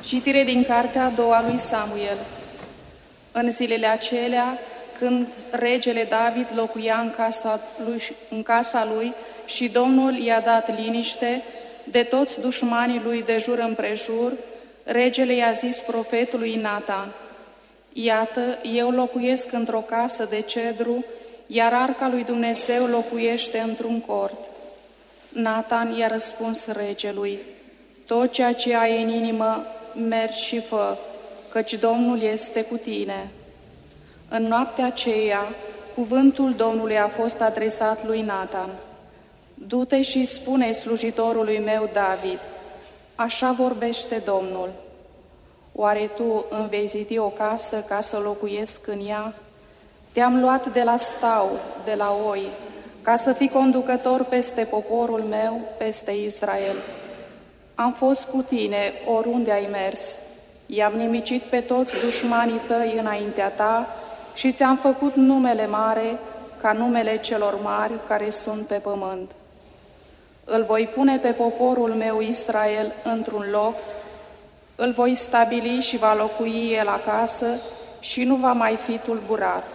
Citire din cartea a doua lui Samuel. În zilele acelea, când regele David locuia în casa lui și Domnul i-a dat liniște de toți dușmanii lui de jur împrejur, regele i-a zis profetului Natan: Iată, eu locuiesc într-o casă de cedru, iar arca lui Dumnezeu locuiește într-un cort. Natan i-a răspuns regelui: Tot ceea ce ai în inimă, mergi și fă, căci Domnul este cu tine. În noaptea aceea, cuvântul Domnului a fost adresat lui Natan: Du-te și spune slujitorului meu David, așa vorbește Domnul. Oare tu îmi vei zidi o casă ca să locuiesc în ea? Te-am luat de la stau, de la oi, ca să fii conducător peste poporul meu, peste Israel. Am fost cu tine oriunde ai mers, i-am nimicit pe toți dușmanii tăi înaintea ta și ți-am făcut numele mare ca numele celor mari care sunt pe pământ. Îl voi pune pe poporul meu Israel într-un loc, îl voi stabili și va locui el acasă și nu va mai fi tulburat.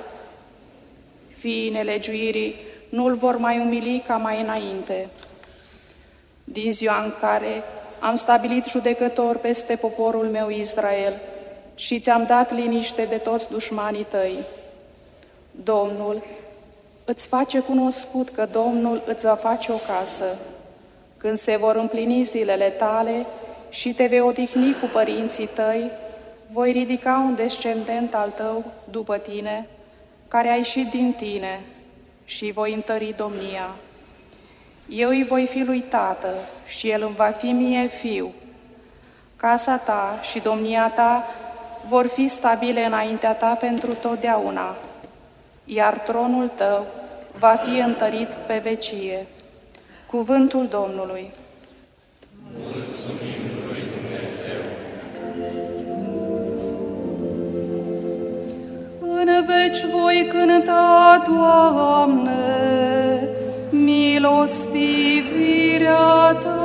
Fiii nelegiuirii nu îl vor mai umili ca mai înainte. Din ziua în care am stabilit judecător peste poporul meu Israel și ți-am dat liniște de toți dușmanii tăi. Domnul îți face cunoscut că Domnul îți va face o casă. Când se vor împlini zilele tale și te vei odihni cu părinții tăi, voi ridica un descendent al tău după tine, care a ieșit din tine, și voi întări domnia. Eu îi voi fi lui tată și el îmi va fi mie fiu. Casa ta și domnia ta vor fi stabile înaintea ta pentru totdeauna, iar tronul tău va fi întărit pe vecie. Cuvântul Domnului. Mulțumim lui Dumnezeu. În veci voi cânta, Doamne, milostivirea Ta.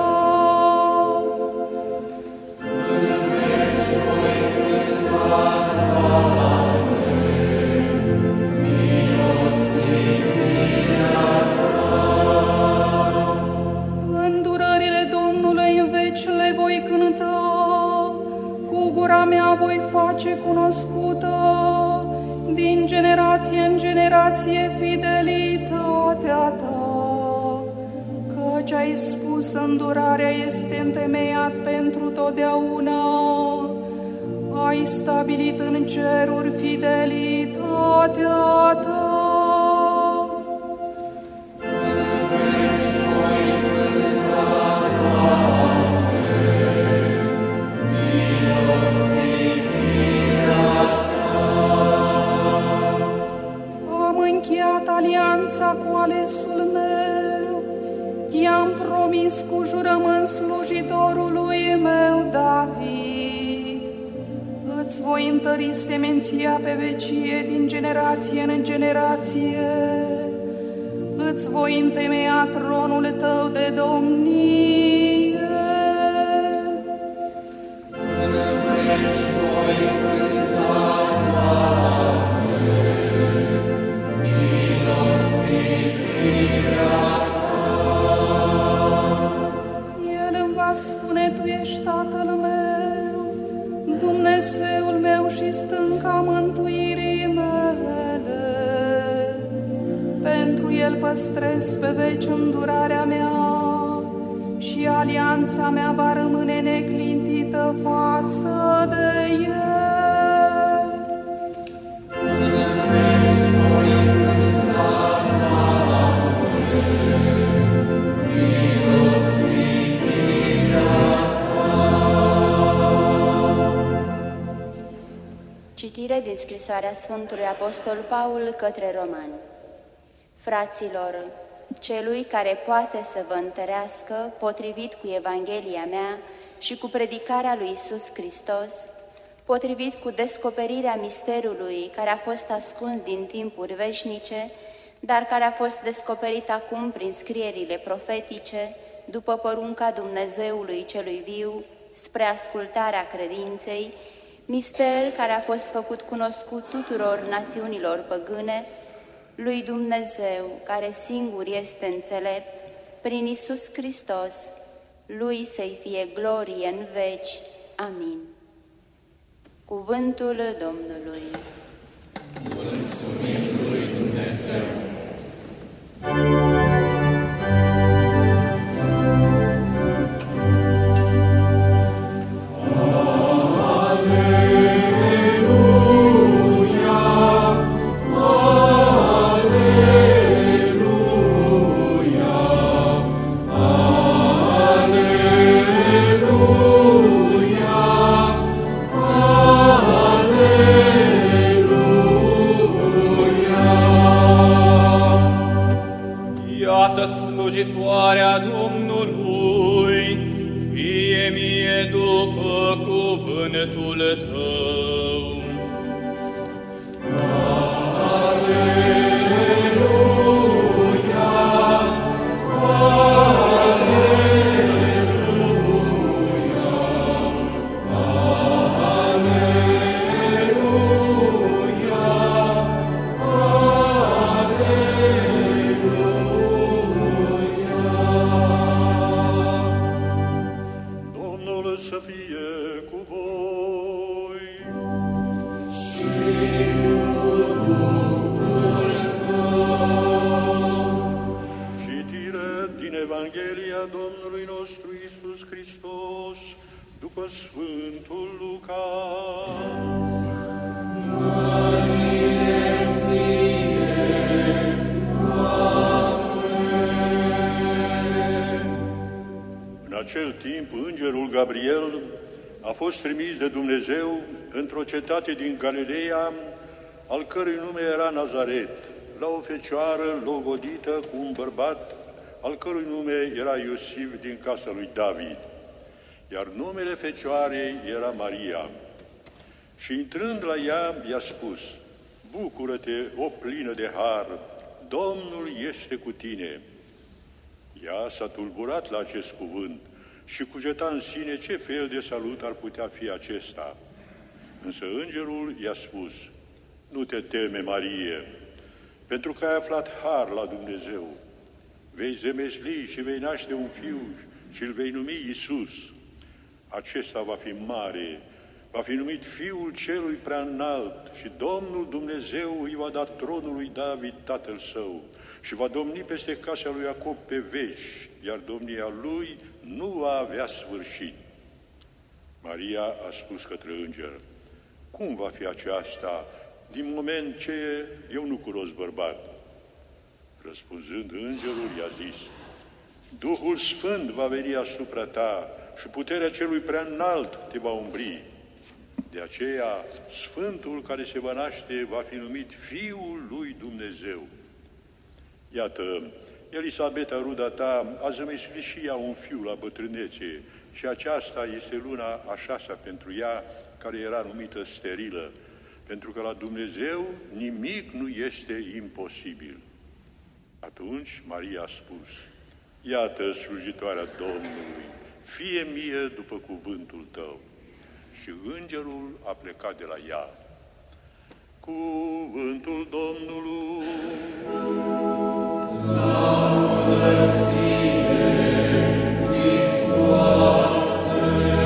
Voi face cunoscută din generație în generație fidelitatea ta, căci ai spus îndurarea este întemeiat pentru totdeauna, ai stabilit în ceruri fidelitatea ta. Alianța cu alesul meu, i-am promis cu jurământ slujitorului meu David. Îți voi întări semenția pe vecie din generație în generație, îți voi întemeia tronul tău de domnie. Dumnezeul meu și stânca mântuirii mele, pentru El păstrez pe veci îndurarea mea și alianța mea va rămâne neclintită față de El. Citire din scrisoarea Sfântului Apostol Paul către Romani. Fraților, celui care poate să vă întărească, potrivit cu Evanghelia mea și cu predicarea lui Iisus Hristos, potrivit cu descoperirea misterului care a fost ascuns din timpuri veșnice, dar care a fost descoperit acum prin scrierile profetice, după porunca Dumnezeului celui viu, spre ascultarea credinței, mister care a fost făcut cunoscut tuturor națiunilor păgâne, lui Dumnezeu, care singur este înțelept, prin Iisus Hristos, lui să-i fie glorie în veci. Amin. Cuvântul Domnului. Mulțumim lui Dumnezeu. slujitoarea Domnului, fie mie după cuvântul Tău. Gabriel a fost trimis de Dumnezeu într-o cetate din Galileea, al cărui nume era Nazaret, la o fecioară logodită cu un bărbat, al cărui nume era Iosif din casa lui David, iar numele fecioarei era Maria. Și intrând la ea, i-a spus: Bucură-te, o plină de har, Domnul este cu tine. Ea s-a tulburat la acest cuvânt și cugeta în sine ce fel de salut ar putea fi acesta. Însă îngerul i-a spus: Nu te teme, Marie, pentru că ai aflat har la Dumnezeu. Vei zămisli și vei naște un fiu și îl vei numi Iisus. Acesta va fi mare, va fi numit Fiul Celui Preaînalt și Domnul Dumnezeu îi va da tronul lui David, tatăl său, și va domni peste casa lui Iacob pe veci, iar domnia lui nu va avea sfârșit. Maria a spus către înger: Cum va fi aceasta, din moment ce eu nu cunosc bărbat? Răspunzând, îngerul i-a zis: Duhul Sfânt va veni asupra ta și puterea Celui Preaînalt te va umbri. De aceea, Sfântul care se va naște va fi numit Fiul lui Dumnezeu. Iată, Elisabeta, ruda ta, a zămislit și ea un fiu la bătrânețe și aceasta este luna a 6-a pentru ea, care era numită sterilă, pentru că la Dumnezeu nimic nu este imposibil. Atunci Maria a spus: Iată slujitoarea Domnului, fie mie după cuvântul tău. Și îngerul a plecat de la ea. Cuvântul Domnului. Laudă ție, Hristoase!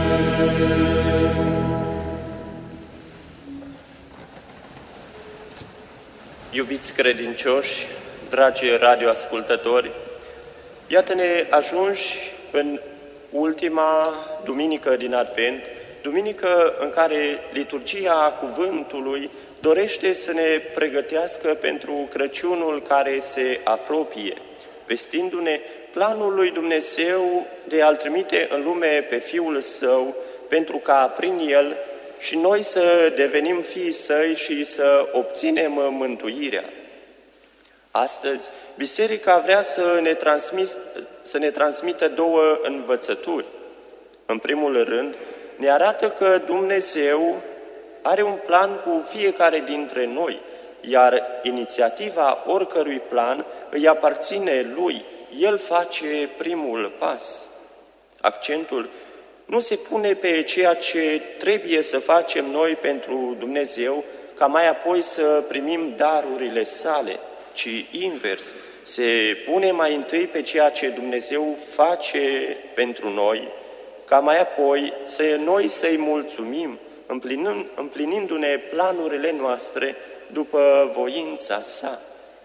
Iubiți credincioși, dragi radioascultători, iată-ne ajunși în ultima duminică din Advent, duminică în care liturgia Cuvântului dorește să ne pregătească pentru Crăciunul care se apropie, vestindu-ne planul lui Dumnezeu de a-L trimite în lume pe Fiul Său, pentru ca prin El și noi să devenim fiii Săi și să obținem mântuirea. Astăzi, Biserica vrea să ne transmită două învățături. În primul rând, ne arată că Dumnezeu are un plan cu fiecare dintre noi, iar inițiativa oricărui plan îi aparține Lui. El face primul pas. Accentul nu se pune pe ceea ce trebuie să facem noi pentru Dumnezeu, ca mai apoi să primim darurile sale, ci invers, se pune mai întâi pe ceea ce Dumnezeu face pentru noi, ca mai apoi noi să-i mulțumim, împlinindu-ne planurile noastre după voința sa.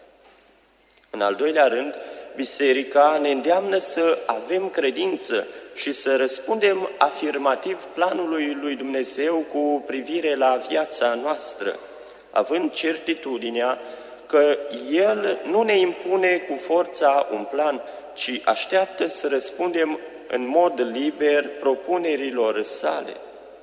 În al doilea rând, Biserica ne îndeamnă să avem credință și să răspundem afirmativ planului lui Dumnezeu cu privire la viața noastră, având certitudinea că El nu ne impune cu forța un plan, ci așteaptă să răspundem în mod liber propunerilor sale.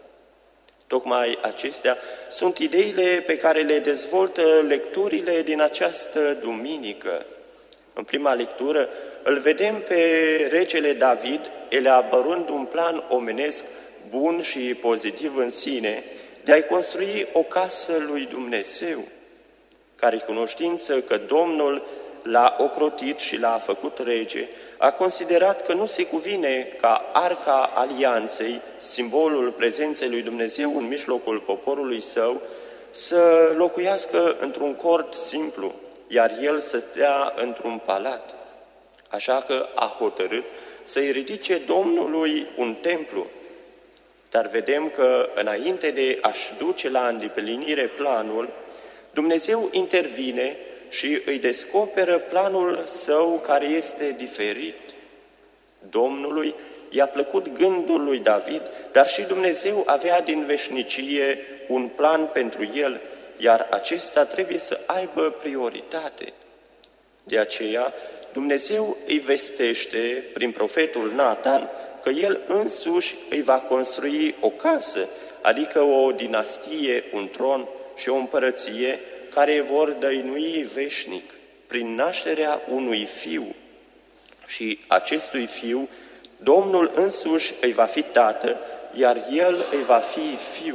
Tocmai acestea sunt ideile pe care le dezvoltă lecturile din această duminică. În prima lectură îl vedem pe regele David elaborând un plan omenesc bun și pozitiv în sine de a-i construi o casă lui Dumnezeu, care cunoștință că Domnul l-a ocrotit și l-a făcut rege, a considerat că nu se cuvine ca Arca Alianței, simbolul prezenței lui Dumnezeu în mijlocul poporului său, să locuiască într-un cort simplu, iar el să stea într-un palat. Așa că a hotărât să-i ridice Domnului un templu. Dar vedem că înainte de a-și duce la îndeplinire planul, Dumnezeu intervine și îi descoperă planul său care este diferit. Domnului i-a plăcut gândul lui David, dar și Dumnezeu avea din veșnicie un plan pentru el, iar acesta trebuie să aibă prioritate. De aceea, Dumnezeu îi vestește prin profetul Natan că el însuși îi va construi o casă, adică o dinastie, un tron și o împărăție care vor dăinui veșnic prin nașterea unui fiu. Și acestui fiu, Domnul însuși îi va fi tată, iar el îi va fi fiu.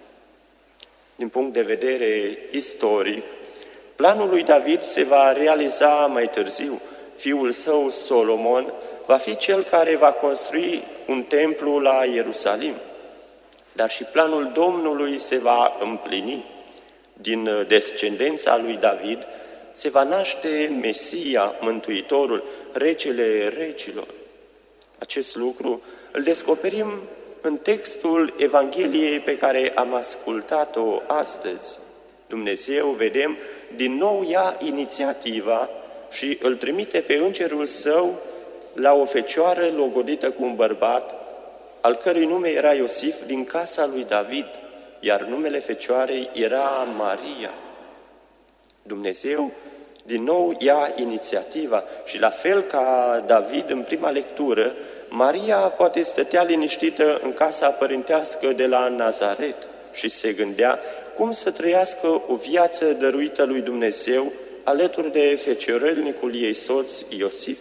Din punct de vedere istoric, planul lui David se va realiza mai târziu. Fiul său, Solomon, va fi cel care va construi un templu la Ierusalim. Dar și planul Domnului se va împlini. Din descendența lui David se va naște Mesia, Mântuitorul, Regele regilor. Acest lucru îl descoperim în textul Evangheliei pe care am ascultat-o astăzi. Dumnezeu, vedem, din nou ia inițiativa și îl trimite pe îngerul său la o fecioară logodită cu un bărbat, al cărui nume era Iosif, din casa lui David, iar numele fecioarei era Maria. Dumnezeu din nou ia inițiativa și la fel ca David în prima lectură, Maria poate stătea liniștită în casa părintească de la Nazaret și se gândea cum să trăiască o viață dăruită lui Dumnezeu alături de feciorelnicul ei soț Iosif.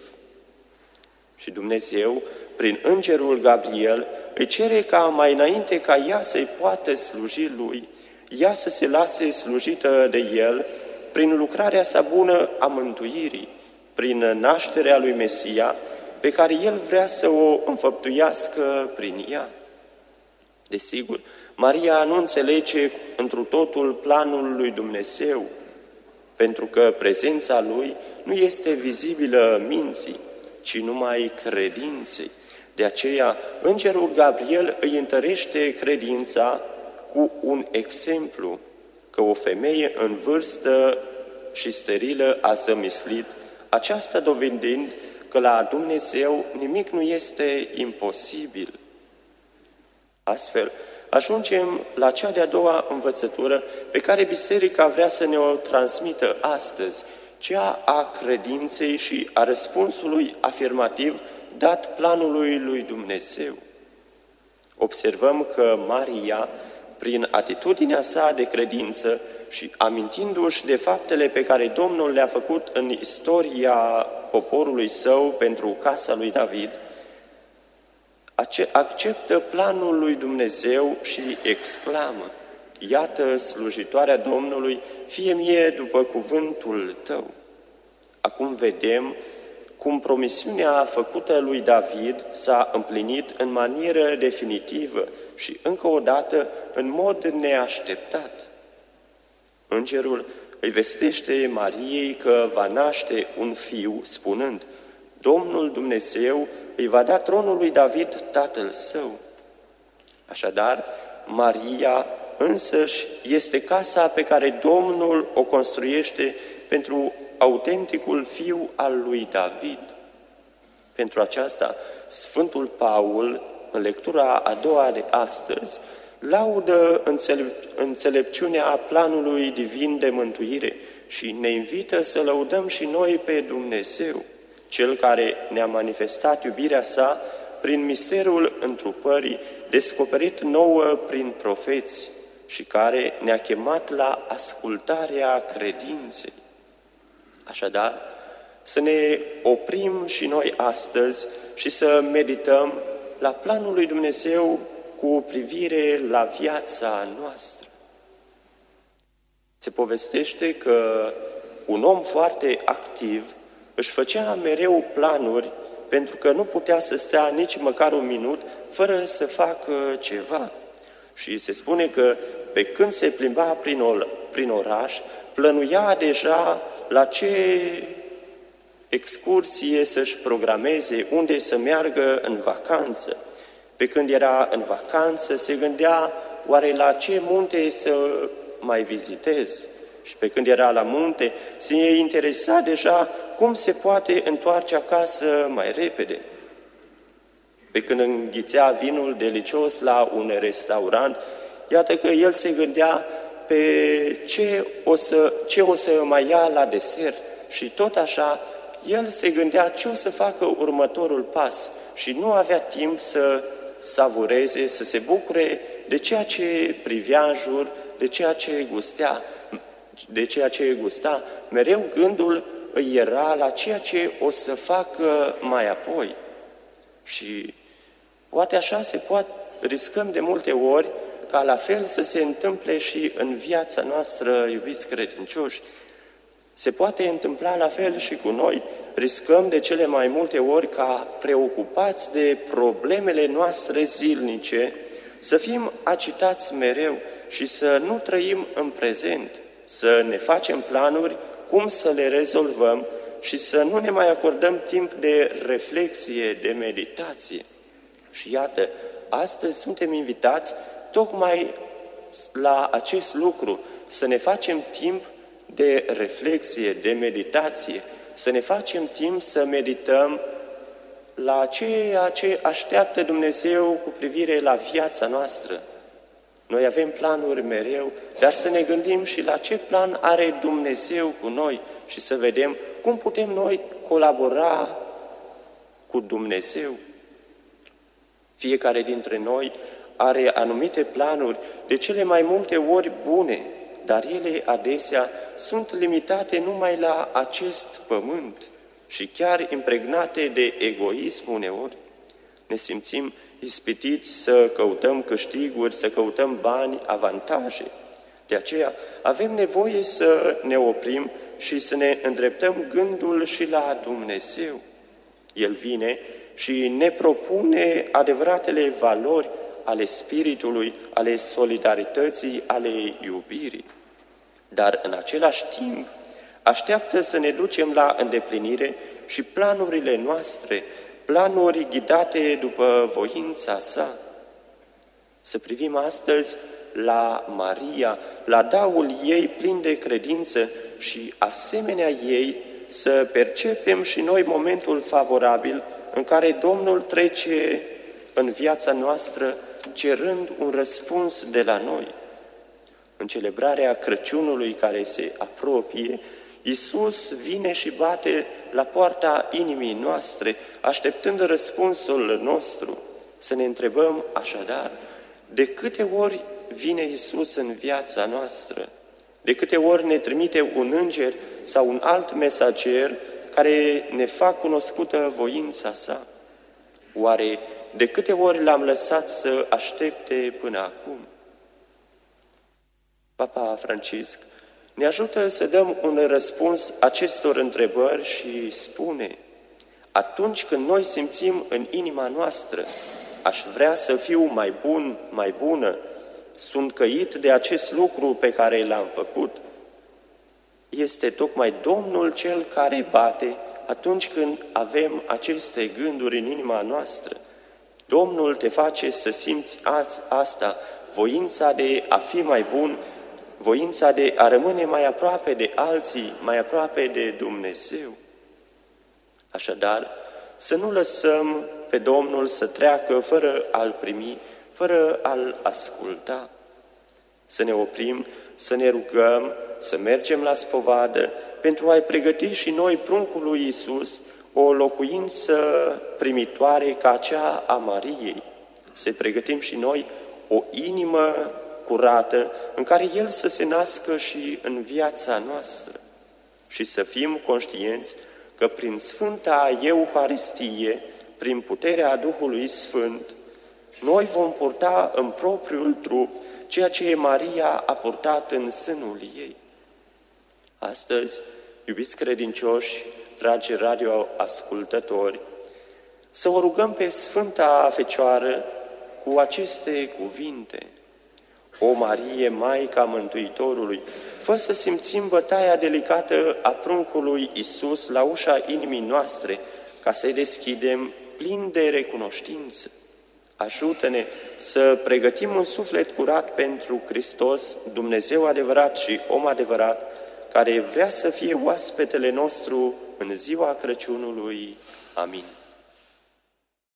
Și Dumnezeu, prin îngerul Gabriel, îi cere ca mai înainte ca ea să-i poată sluji lui, ea să se lase slujită de el prin lucrarea sa bună a mântuirii, prin nașterea lui Mesia, pe care el vrea să o înfăptuiască prin ea. Desigur, Maria nu înțelege întru totul planul lui Dumnezeu, pentru că prezența lui nu este vizibilă minții, ci numai credinței. De aceea, îngerul Gabriel îi întărește credința cu un exemplu, că o femeie în vârstă și sterilă a zămislit, aceasta dovedind că la Dumnezeu nimic nu este imposibil. Astfel, ajungem la cea de-a doua învățătură pe care Biserica vrea să ne o transmită astăzi, cea a credinței și a răspunsului afirmativ dat planului lui Dumnezeu. Observăm că Maria, prin atitudinea sa de credință și amintindu-și de faptele pe care Domnul le-a făcut în istoria poporului său pentru casa lui David, acceptă planul lui Dumnezeu și exclamă: iată slujitoarea Domnului, fie mie după cuvântul tău. Acum vedem cum promisiunea făcută lui David s-a împlinit în manieră definitivă și încă o dată în mod neașteptat. Îngerul îi vestește Mariei că va naște un fiu, spunând: Domnul Dumnezeu îi va da tronul lui David tatăl său. Așadar, Maria însăși este casa pe care Domnul o construiește pentru autenticul fiu al lui David. Pentru aceasta, Sfântul Paul, în lectura a doua de astăzi, laudă înțelepciunea planului divin de mântuire și ne invită să lăudăm și noi pe Dumnezeu, Cel care ne-a manifestat iubirea sa prin misterul întrupării, descoperit nouă prin profeți și care ne-a chemat la ascultarea credinței. Așadar, să ne oprim și noi astăzi și să medităm la planul lui Dumnezeu cu privire la viața noastră. Se povestește că un om foarte activ își făcea mereu planuri pentru că nu putea să stea nici măcar un minut fără să facă ceva. Și se spune că pe când se plimba prin oraș, plănuia deja la ce excursie să-și programeze, unde să meargă în vacanță. Pe când era în vacanță, se gândea oare la ce munte să mai vizitez. Și pe când era la munte, se interesa deja cum se poate întoarce acasă mai repede. Pe când înghițea vinul delicios la un restaurant, iată că el se gândea pe ce o să mai ia la desert. Și tot așa, el se gândea ce o să facă următorul pas și nu avea timp să savureze, să se bucure de ceea ce privea în jur, de ceea ce gusta. Mereu gândul îi era la ceea ce o să facă mai apoi. Și poate așa riscăm de multe ori ca la fel să se întâmple și în viața noastră, iubiți credincioși. Se poate întâmpla la fel și cu noi. Riscăm de cele mai multe ori ca preocupați de problemele noastre zilnice, să fim agitați mereu și să nu trăim în prezent, să ne facem planuri cum să le rezolvăm și să nu ne mai acordăm timp de reflexie, de meditație. Și iată, astăzi suntem invitați tocmai la acest lucru, să ne facem timp de reflexie, de meditație, să ne facem timp să medităm la ceea ce așteaptă Dumnezeu cu privire la viața noastră. Noi avem planuri mereu, dar să ne gândim și la ce plan are Dumnezeu cu noi și să vedem cum putem noi colabora cu Dumnezeu. Fiecare dintre noi are anumite planuri, de cele mai multe ori bune, dar ele adesea sunt limitate numai la acest pământ și chiar impregnate de egoism uneori. Ne simțim ispitiți să căutăm câștiguri, să căutăm bani, avantaje. De aceea avem nevoie să ne oprim și să ne îndreptăm gândul și la Dumnezeu. El vine și ne propune adevăratele valori ale spiritului, ale solidarității, ale iubirii. Dar în același timp așteaptă să ne ducem la îndeplinire și planurile noastre, planuri ghidate după voința sa. Să privim astăzi la Maria, la daul ei plin de credință și asemenea ei să percepem și noi momentul favorabil în care Domnul trece în viața noastră cerând un răspuns de la noi. În celebrarea Crăciunului care se apropie, Iisus vine și bate la poarta inimii noastre, așteptând răspunsul nostru. Să ne întrebăm așadar, de câte ori vine Iisus în viața noastră? De câte ori ne trimite un înger sau un alt mesager care ne fac cunoscută voința sa? Oare de câte ori l-am lăsat să aștepte până acum? Papa Francisc ne ajută să dăm un răspuns acestor întrebări și spune: Atunci când noi simțim în inima noastră, aș vrea să fiu mai bun, mai bună, sunt căit de acest lucru pe care l-am făcut, este tocmai Domnul Cel care bate atunci când avem aceste gânduri în inima noastră. Domnul te face să simți asta, voința de a fi mai bun, voința de a rămâne mai aproape de alții, mai aproape de Dumnezeu. Așadar, să nu lăsăm pe Domnul să treacă fără a-L primi, fără a-L asculta. Să ne oprim, să ne rugăm, să mergem la spovadă pentru a-i pregăti și noi pruncul lui Iisus o locuință primitoare ca cea a Mariei. Să pregătim și noi o inimă curată în care El să se nască și în viața noastră și să fim conștienți că prin Sfânta Euharistie, prin puterea Duhului Sfânt, noi vom purta în propriul trup ceea ce Maria a purtat în sânul ei. Astăzi, iubiți credincioși, dragi radioascultători, să o rugăm pe Sfânta Fecioară cu aceste cuvinte. O Marie, Maica Mântuitorului, fă să simțim bătaia delicată a pruncului Iisus la ușa inimii noastre, ca să-i deschidem plin de recunoștință. Ajută-ne să pregătim un suflet curat pentru Hristos, Dumnezeu adevărat și om adevărat, care vrea să fie oaspetele nostru în ziua Crăciunului. Amin.